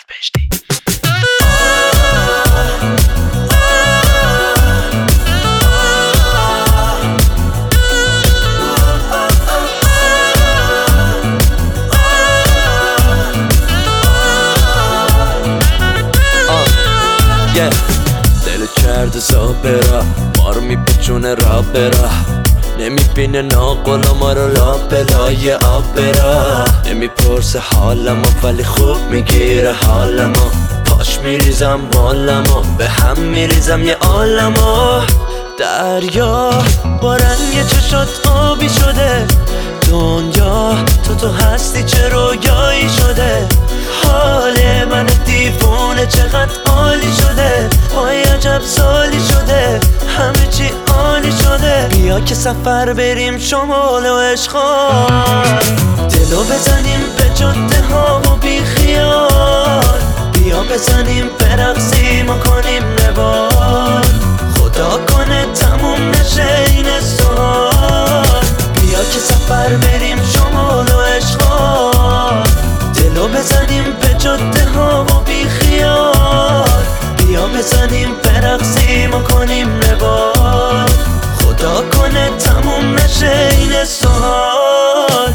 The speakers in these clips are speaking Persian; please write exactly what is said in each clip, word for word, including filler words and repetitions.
بهشتی. دل کرده زابرا مار میپیچونه را برا نمیبینه ناقلا ما رو لا بلای آبرا نمیپرسه حالمو ولی خوب میگیره حالمو پاش میریزم بالمو به هم میریزم یه عالمو دریا با رنگ چشات آبی شده دنیا تو تو هستی چه رویایی شده حال من دیوونه چقدر عالی شده وای عجب سالی شده همه چی عالی شده بیا که سفر بریم شمال و عشقان دلو بزنیم به جاده ها و بی خیال بیا بزنیم برقصیم و کنیم نوال خدا کنه تموم نشه این سوال بیا که سفر بریم شمال و عشقان دلو بزنیم به جاده ها و بی خیال بیا بزنیم برقصیم و کنیم نوال خدا کنه تموم نشه این سوال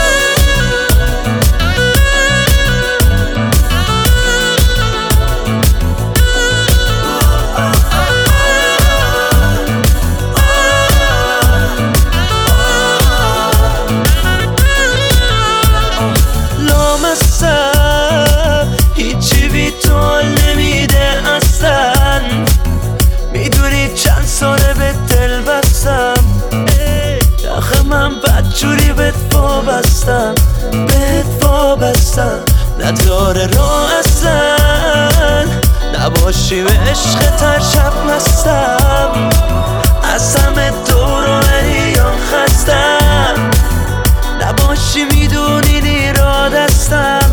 جوری بهت وابستم بهت وابستم نداره راه اصلا نباشی به عشق تر شب مستم از همه دور و بریان خستم نباشی میدونی نیرا دستم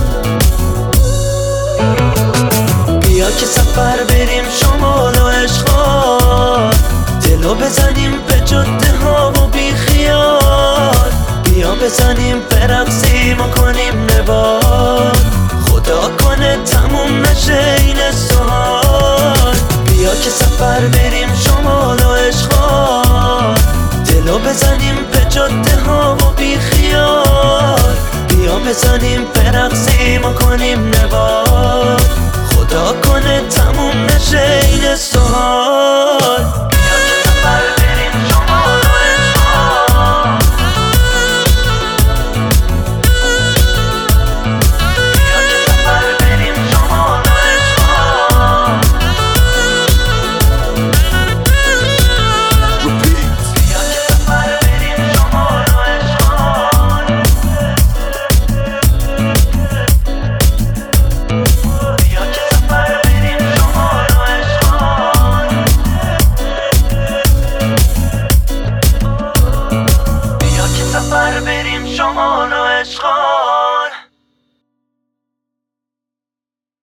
بیا که سفر بریم شمال و عشقان دلو بزنیم به جاده ها و بی خیال بیا بزنیم برقصیم و کنیم نوال خدا کنه تموم نشه این سوال بیا که سفر بریم شمال و عشقان دلو بزنیم به جاده ها و بی خیال بیا بزنیم برقصیم و کنیم نوال خدا کنه تموم نشه این سوال بریم شمال و عشقان